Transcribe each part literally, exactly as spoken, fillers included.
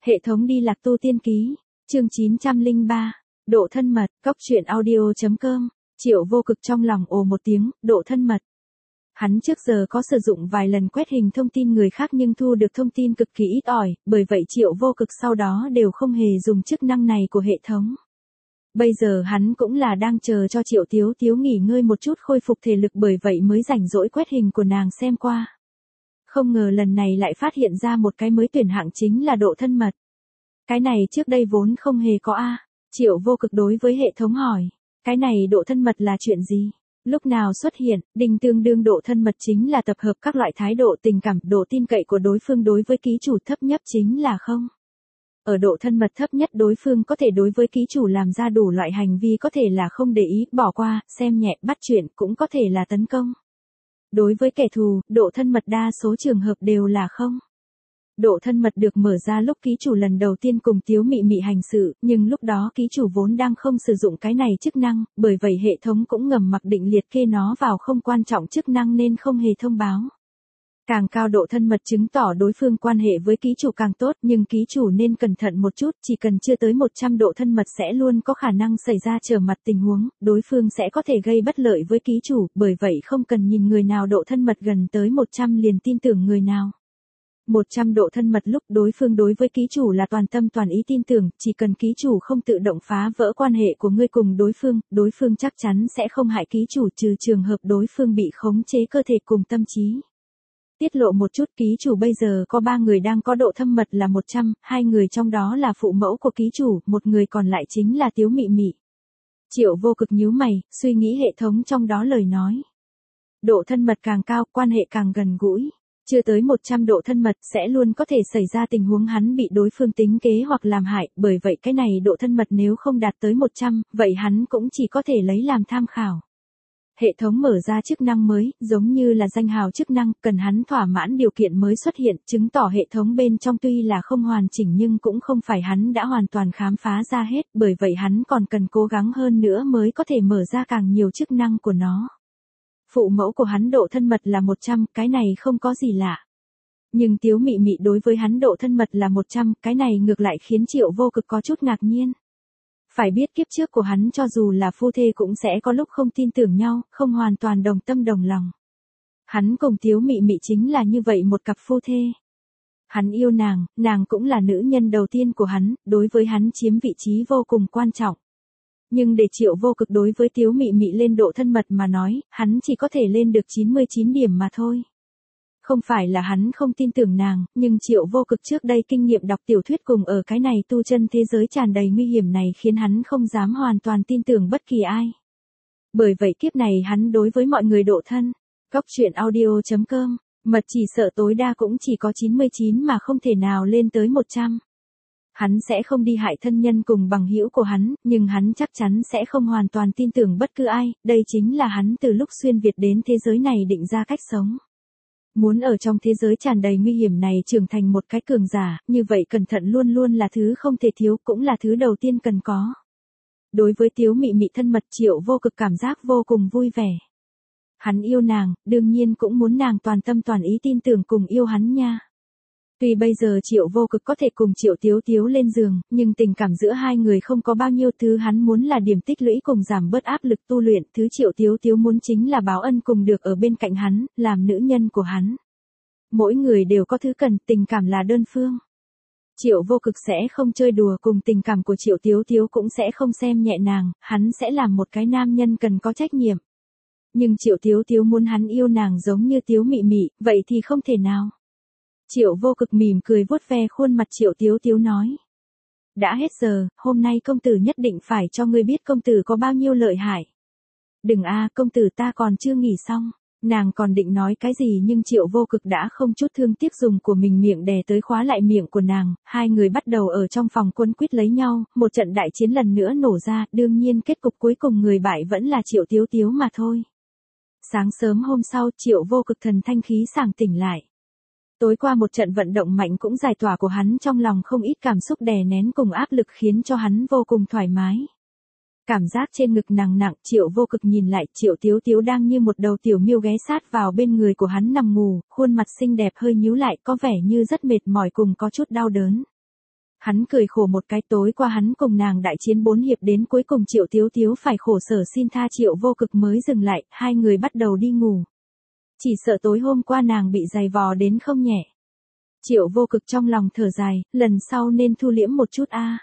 Hệ thống đi lạc tu tiên ký, chương chín trăm lẻ ba, độ thân mật, góc truyện audio chấm com, Triệu Vô Cực trong lòng ồ một tiếng, độ thân mật. Hắn trước giờ có sử dụng vài lần quét hình thông tin người khác nhưng thu được thông tin cực kỳ ít ỏi, bởi vậy Triệu Vô Cực sau đó đều không hề dùng chức năng này của hệ thống. Bây giờ hắn cũng là đang chờ cho Triệu Tiếu Tiếu nghỉ ngơi một chút khôi phục thể lực, bởi vậy mới rảnh rỗi quét hình của nàng xem qua. Không ngờ lần này lại phát hiện ra một cái mới tuyển hạng, chính là độ thân mật. Cái này trước đây vốn không hề có a. Triệu Vô Cực đối với hệ thống hỏi, cái này độ thân mật là chuyện gì? Lúc nào xuất hiện? Đinh tương đương độ thân mật chính là tập hợp các loại thái độ tình cảm, độ tin cậy của đối phương đối với ký chủ, thấp nhất chính là không. Ở độ thân mật thấp nhất, đối phương có thể đối với ký chủ làm ra đủ loại hành vi, có thể là không để ý, bỏ qua, xem nhẹ, bắt chuyện, cũng có thể là tấn công. Đối với kẻ thù, độ thân mật đa số trường hợp đều là không. Độ thân mật được mở ra lúc ký chủ lần đầu tiên cùng Tiếu Mị Mị hành sự, nhưng lúc đó ký chủ vốn đang không sử dụng cái này chức năng, bởi vậy hệ thống cũng ngầm mặc định liệt kê nó vào không quan trọng chức năng nên không hề thông báo. Càng cao độ thân mật chứng tỏ đối phương quan hệ với ký chủ càng tốt, nhưng ký chủ nên cẩn thận một chút, chỉ cần chưa tới một trăm độ thân mật sẽ luôn có khả năng xảy ra trở mặt tình huống, đối phương sẽ có thể gây bất lợi với ký chủ, bởi vậy không cần nhìn người nào độ thân mật gần tới một trăm liền tin tưởng người nào. một trăm độ thân mật lúc đối phương đối với ký chủ là toàn tâm toàn ý tin tưởng, chỉ cần ký chủ không tự động phá vỡ quan hệ của ngươi cùng đối phương, đối phương chắc chắn sẽ không hại ký chủ, trừ trường hợp đối phương bị khống chế cơ thể cùng tâm trí. Tiết lộ một chút, ký chủ bây giờ có ba người đang có độ thân mật là một trăm, hai người trong đó là phụ mẫu của ký chủ, một người còn lại chính là Tiếu Mị Mị. Triệu Vô Cực nhíu mày, suy nghĩ hệ thống trong đó lời nói. Độ thân mật càng cao, quan hệ càng gần gũi. Chưa tới một trăm độ thân mật sẽ luôn có thể xảy ra tình huống hắn bị đối phương tính kế hoặc làm hại, bởi vậy cái này độ thân mật nếu không đạt tới một trăm, vậy hắn cũng chỉ có thể lấy làm tham khảo. Hệ thống mở ra chức năng mới, giống như là danh hào chức năng, cần hắn thỏa mãn điều kiện mới xuất hiện, chứng tỏ hệ thống bên trong tuy là không hoàn chỉnh nhưng cũng không phải hắn đã hoàn toàn khám phá ra hết, bởi vậy hắn còn cần cố gắng hơn nữa mới có thể mở ra càng nhiều chức năng của nó. Phụ mẫu của hắn độ thân mật là một trăm, cái này không có gì lạ. Nhưng Tiếu Mị Mị đối với hắn độ thân mật là một trăm, cái này ngược lại khiến Triệu Vô Cực có chút ngạc nhiên. Phải biết kiếp trước của hắn cho dù là phu thê cũng sẽ có lúc không tin tưởng nhau, không hoàn toàn đồng tâm đồng lòng. Hắn cùng Tiếu Mị Mị chính là như vậy một cặp phu thê. Hắn yêu nàng, nàng cũng là nữ nhân đầu tiên của hắn, đối với hắn chiếm vị trí vô cùng quan trọng. Nhưng để Triệu Vô Cực đối với Tiếu Mị Mị lên độ thân mật mà nói, hắn chỉ có thể lên được chín mươi chín điểm mà thôi. Không phải là hắn không tin tưởng nàng, nhưng Triệu Vô Cực trước đây kinh nghiệm đọc tiểu thuyết cùng ở cái này tu chân thế giới tràn đầy nguy hiểm này khiến hắn không dám hoàn toàn tin tưởng bất kỳ ai. Bởi vậy kiếp này hắn đối với mọi người độ thân. Góc truyện audio chấm com, mật chỉ sợ tối đa cũng chỉ có chín mươi chín mà không thể nào lên tới một trăm. Hắn sẽ không đi hại thân nhân cùng bằng hữu của hắn, nhưng hắn chắc chắn sẽ không hoàn toàn tin tưởng bất cứ ai, đây chính là hắn từ lúc xuyên Việt đến thế giới này định ra cách sống. Muốn ở trong thế giới tràn đầy nguy hiểm này trưởng thành một cái cường giả, như vậy cẩn thận luôn luôn là thứ không thể thiếu, cũng là thứ đầu tiên cần có. Đối với Tiếu Mị Mị thân mật, Triệu Vô Cực cảm giác vô cùng vui vẻ. Hắn yêu nàng, đương nhiên cũng muốn nàng toàn tâm toàn ý tin tưởng cùng yêu hắn nha. Tuy bây giờ Triệu Vô Cực có thể cùng Triệu Tiếu Tiếu lên giường, nhưng tình cảm giữa hai người không có bao nhiêu, thứ hắn muốn là điểm tích lũy cùng giảm bớt áp lực tu luyện, thứ Triệu Tiếu Tiếu muốn chính là báo ân cùng được ở bên cạnh hắn, làm nữ nhân của hắn. Mỗi người đều có thứ cần, tình cảm là đơn phương. Triệu Vô Cực sẽ không chơi đùa cùng tình cảm của Triệu Tiếu Tiếu, cũng sẽ không xem nhẹ nàng, hắn sẽ làm một cái nam nhân cần có trách nhiệm. Nhưng Triệu Tiếu Tiếu muốn hắn yêu nàng giống như Tiếu Mị Mị, vậy thì không thể nào. Triệu Vô Cực mỉm cười vuốt ve khuôn mặt Triệu Tiếu Tiếu nói. Đã hết giờ, hôm nay công tử nhất định phải cho ngươi biết công tử có bao nhiêu lợi hại. Đừng a, công tử ta còn chưa nghỉ xong. Nàng còn định nói cái gì nhưng Triệu Vô Cực đã không chút thương tiếc dùng của mình miệng đè tới khóa lại miệng của nàng, hai người bắt đầu ở trong phòng quấn quýt lấy nhau, một trận đại chiến lần nữa nổ ra, đương nhiên kết cục cuối cùng người bại vẫn là Triệu Tiếu Tiếu mà thôi. Sáng sớm hôm sau, Triệu Vô Cực thần thanh khí sảng tỉnh lại. Tối qua một trận vận động mạnh cũng giải tỏa của hắn trong lòng không ít cảm xúc đè nén cùng áp lực khiến cho hắn vô cùng thoải mái. Cảm giác trên ngực nặng nặng, Triệu Vô Cực nhìn lại, Triệu Tiếu Tiếu đang như một đầu tiểu miêu ghé sát vào bên người của hắn nằm ngủ, khuôn mặt xinh đẹp hơi nhíu lại, có vẻ như rất mệt mỏi cùng có chút đau đớn. Hắn cười khổ một cái, tối qua hắn cùng nàng đại chiến bốn hiệp đến cuối cùng Triệu Tiếu Tiếu phải khổ sở xin tha Triệu Vô Cực mới dừng lại, hai người bắt đầu đi ngủ. Chỉ sợ tối hôm qua nàng bị giày vò đến không nhẹ. Triệu Vô Cực trong lòng thở dài, lần sau nên thu liễm một chút a.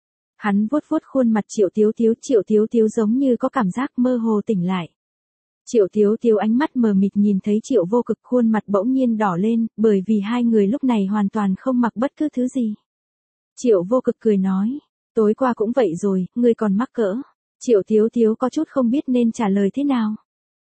Hắn vuốt vuốt khuôn mặt Triệu Tiếu Tiếu, Triệu Tiếu Tiếu giống như có cảm giác mơ hồ tỉnh lại. Triệu Tiếu Tiếu ánh mắt mờ mịt nhìn thấy Triệu Vô Cực, khuôn mặt bỗng nhiên đỏ lên, bởi vì hai người lúc này hoàn toàn không mặc bất cứ thứ gì. Triệu Vô Cực cười nói, tối qua cũng vậy rồi, ngươi còn mắc cỡ. Triệu Tiếu Tiếu có chút không biết nên trả lời thế nào.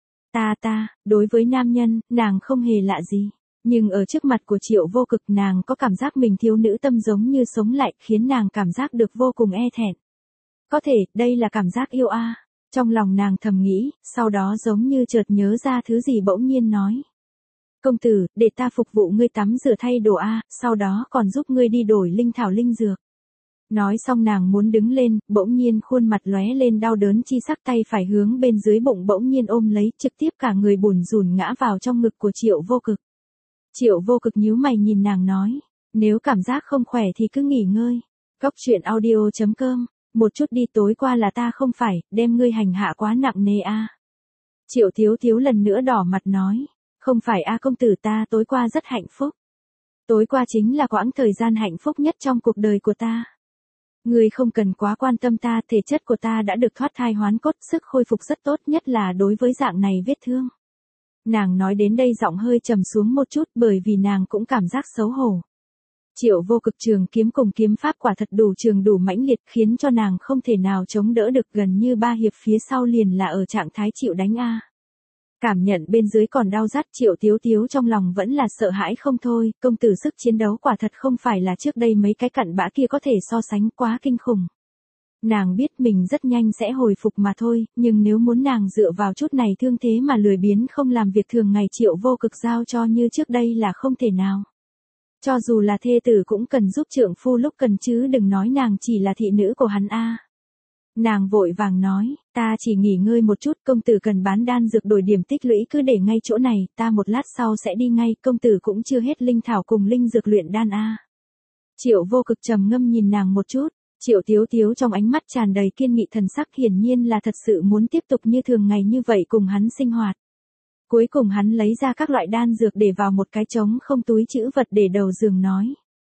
Ta ta, đối với nam nhân, nàng không hề lạ gì. Nhưng ở trước mặt của Triệu Vô Cực nàng có cảm giác mình thiếu nữ tâm giống như sống lại, khiến nàng cảm giác được vô cùng e thẹn. Có thể, đây là cảm giác yêu a. Trong lòng nàng thầm nghĩ, sau đó giống như chợt nhớ ra thứ gì bỗng nhiên nói. Công tử, để ta phục vụ ngươi tắm rửa thay đồ a, sau đó còn giúp ngươi đi đổi linh thảo linh dược. Nói xong nàng muốn đứng lên, bỗng nhiên khuôn mặt lóe lên đau đớn chi sắc, tay phải hướng bên dưới bụng bỗng nhiên ôm lấy, trực tiếp cả người bủn rủn ngã vào trong ngực của Triệu Vô Cực. Triệu Vô Cực nhíu mày nhìn nàng nói, nếu cảm giác không khỏe thì cứ nghỉ ngơi. Góc truyện audio chấm com, một chút đi, tối qua là ta không phải, đem ngươi hành hạ quá nặng nề a. Triệu Tiếu Tiếu lần nữa đỏ mặt nói, không phải a công tử, ta tối qua rất hạnh phúc. Tối qua chính là quãng thời gian hạnh phúc nhất trong cuộc đời của ta. Ngươi không cần quá quan tâm ta, thể chất của ta đã được thoát thai hoán cốt, sức khôi phục rất tốt, nhất là đối với dạng này vết thương. Nàng nói đến đây giọng hơi trầm xuống một chút, bởi vì nàng cũng cảm giác xấu hổ. Triệu Vô Cực trường kiếm cùng kiếm pháp quả thật đủ trường đủ mãnh liệt, khiến cho nàng không thể nào chống đỡ được, gần như ba hiệp phía sau liền là ở trạng thái chịu đánh a. Cảm nhận bên dưới còn đau rát, Triệu Tiếu Tiếu trong lòng vẫn là sợ hãi không thôi, công tử sức chiến đấu quả thật không phải là trước đây mấy cái cặn bã kia có thể so sánh, quá kinh khủng. Nàng biết mình rất nhanh sẽ hồi phục mà thôi, nhưng nếu muốn nàng dựa vào chút này thương thế mà lười biếng không làm việc thường ngày Triệu Vô Cực giao cho như trước đây là không thể nào. Cho dù là thê tử cũng cần giúp trượng phu lúc cần chứ đừng nói nàng chỉ là thị nữ của hắn a. Nàng vội vàng nói, ta chỉ nghỉ ngơi một chút, công tử cần bán đan dược đổi điểm tích lũy cứ để ngay chỗ này, ta một lát sau sẽ đi ngay, công tử cũng chưa hết linh thảo cùng linh dược luyện đan a. Triệu Vô Cực trầm ngâm nhìn nàng một chút, Triệu Tiếu Tiếu trong ánh mắt tràn đầy kiên nghị thần sắc, hiển nhiên là thật sự muốn tiếp tục như thường ngày như vậy cùng hắn sinh hoạt. Cuối cùng hắn lấy ra các loại đan dược để vào một cái trống không túi trữ vật để đầu giường nói.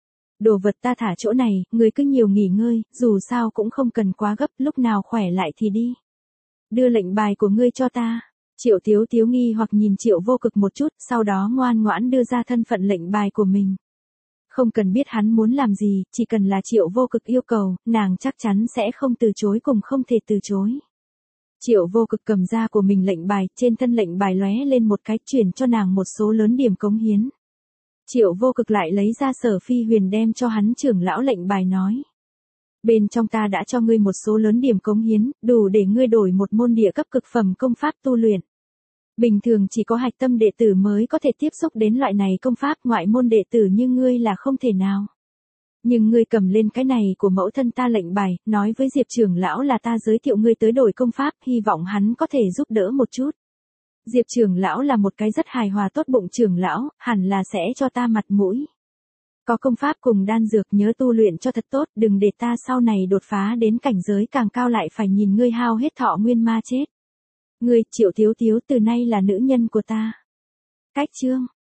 Đồ vật ta thả chỗ này, ngươi cứ nhiều nghỉ ngơi, dù sao cũng không cần quá gấp, lúc nào khỏe lại thì đi. Đưa lệnh bài của ngươi cho ta. Triệu Tiếu Tiếu nghi hoặc nhìn Triệu Vô Cực một chút, sau đó ngoan ngoãn đưa ra thân phận lệnh bài của mình. Không cần biết hắn muốn làm gì, chỉ cần là Triệu Vô Cực yêu cầu, nàng chắc chắn sẽ không từ chối, cùng không thể từ chối. Triệu Vô Cực cầm ra của mình lệnh bài, trên thân lệnh bài lóe lên một cái, chuyển cho nàng một số lớn điểm cống hiến. Triệu Vô Cực lại lấy ra Sở Phi Huyền đem cho hắn trưởng lão lệnh bài nói. Bên trong ta đã cho ngươi một số lớn điểm cống hiến, đủ để ngươi đổi một môn địa cấp cực phẩm công pháp tu luyện. Bình thường chỉ có hạch tâm đệ tử mới có thể tiếp xúc đến loại này công pháp, ngoại môn đệ tử như ngươi là không thể nào. Nhưng ngươi cầm lên cái này của mẫu thân ta lệnh bài, nói với Diệp trưởng lão là ta giới thiệu ngươi tới đổi công pháp, hy vọng hắn có thể giúp đỡ một chút. Diệp trưởng lão là một cái rất hài hòa tốt bụng trưởng lão, hẳn là sẽ cho ta mặt mũi. Có công pháp cùng đan dược nhớ tu luyện cho thật tốt, đừng để ta sau này đột phá đến cảnh giới càng cao lại phải nhìn ngươi hao hết thọ nguyên ma chết. Ngươi, Triệu Tiếu Tiếu, từ nay là nữ nhân của ta. Cách chương